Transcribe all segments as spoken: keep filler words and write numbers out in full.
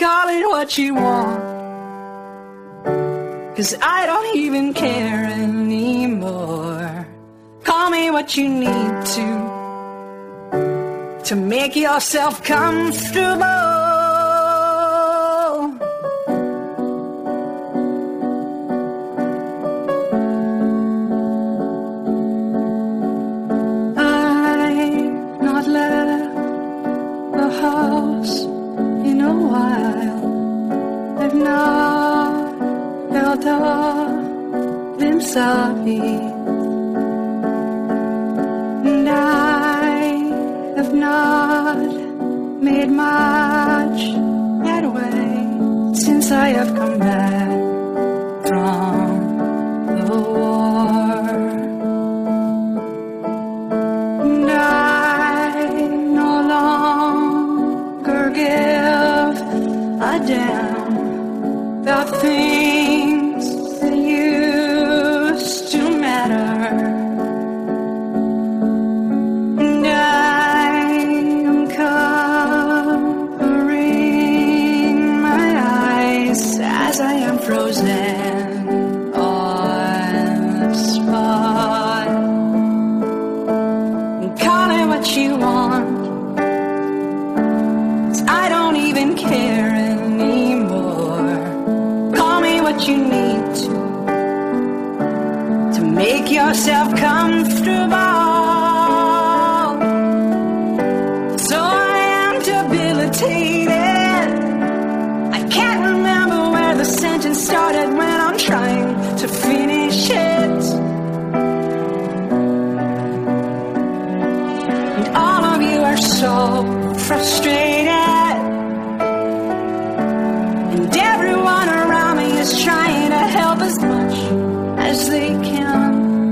Call it what you want, 'cause I don't even care anymore. Call me what you need to, to make yourself comfortable. I've not left the house in a while. I've not felt a glimpse of it. And I have not made much headway since I have come back from the war. And I no longer give a damn about things that used to matter. And I am covering my eyes as I am frozen on the spot. And call it what you want, 'cause I don't even care anymore. Call me what you need to, to make yourself comfortable. So I am debilitated. I can't remember where the sentence started when I'm trying to finish it. And all of you are so frustrated, and everyone around me is trying to help as much as they can.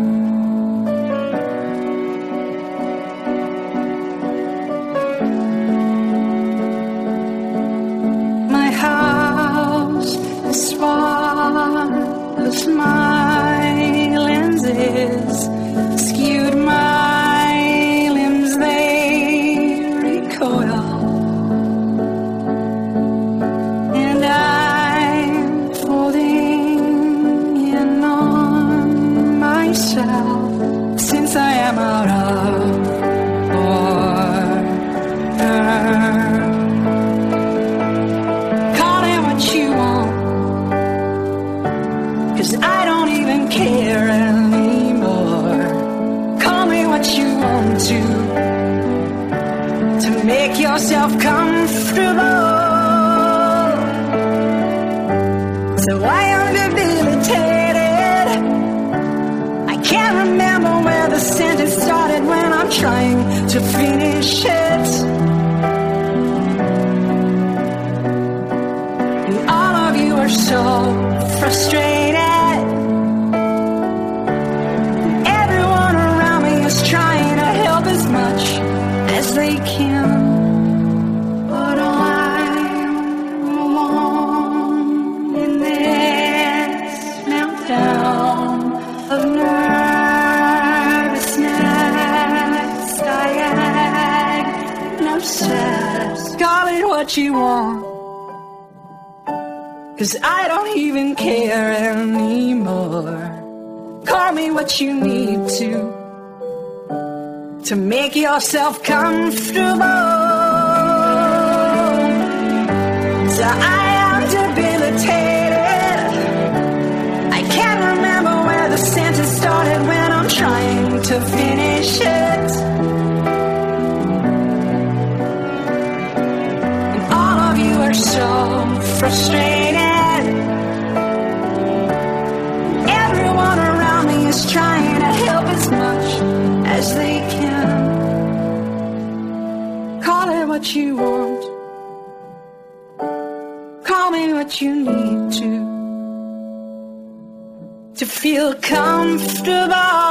My house is spotless, my lenses skewed, my limbs they recoil. And I'm folding in on myself since I am out of order. Call it what you want, 'cause I don't even care anymore. Call me what you want to, to make yourself comfortable. So I am debilitated. I can't remember where the sentence started when I'm trying to finish it. And all of you are so frustrated. And everyone around me is trying to help as much as they can. But I'm alone in this meltdown of nervousness. Diagnosis. Call it what you want, 'cause I don't even care anymore. Call me what you need to, to make yourself comfortable. So I am debilitated. I can't remember where the sentence started when I'm trying to finish it. And all of you are so frustrated. Everyone around me is trying to help as much as they can. Call it what you want, call me what you need to, to feel comfortable.